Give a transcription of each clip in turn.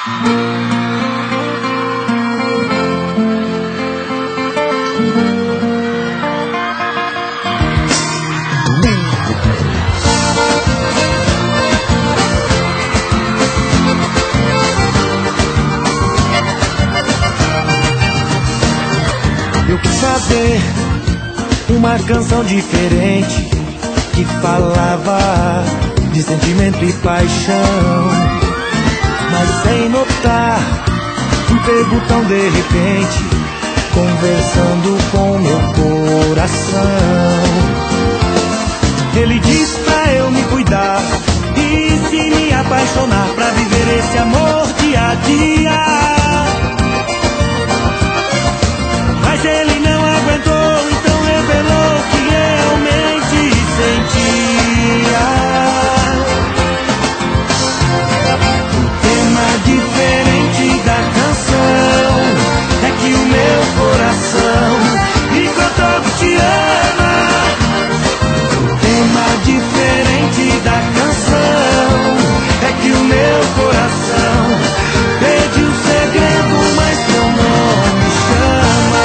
Eu quis fazer uma canção diferente que falava de sentimento e paixão, mas sem notar, me pego tão de repente, conversando com meu coração. Ele diz pra eu me cuidar e se me apaixonar, pra viver esse amor dia a dia. Mas ele não aguentou, então revelou que realmente sentia. O tema diferente da canção é que o meu coração enquanto todo te ama. O tema diferente da canção é que o meu coração pede um segredo, mas seu nome chama.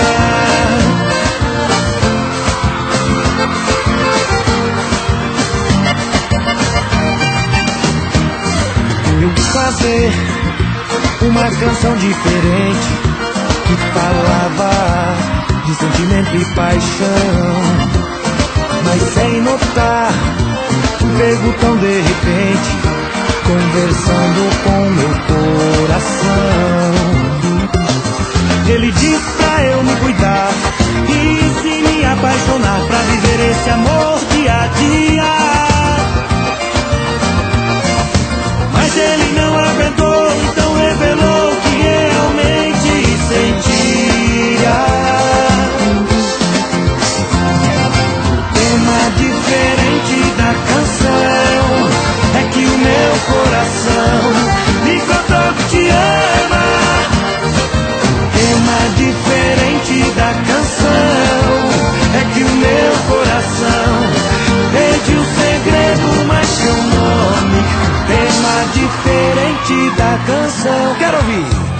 Eu quis fazer uma canção diferente que falava de sentimento e paixão, mas sem notar, pego tão de repente, conversando com meu coração. Ele diz pra eu me cuidar e se me apaixonar, pra viver esse amor dia a dia. Mas ele não aguentou, então revelou que realmente sentia. O tema diferente da canção é que o meu coração enquanto todo te ama. O tema diferente da canção é que o meu coração pede um segredo, mas seu nome. Tema diferente da canção. Quero ouvir.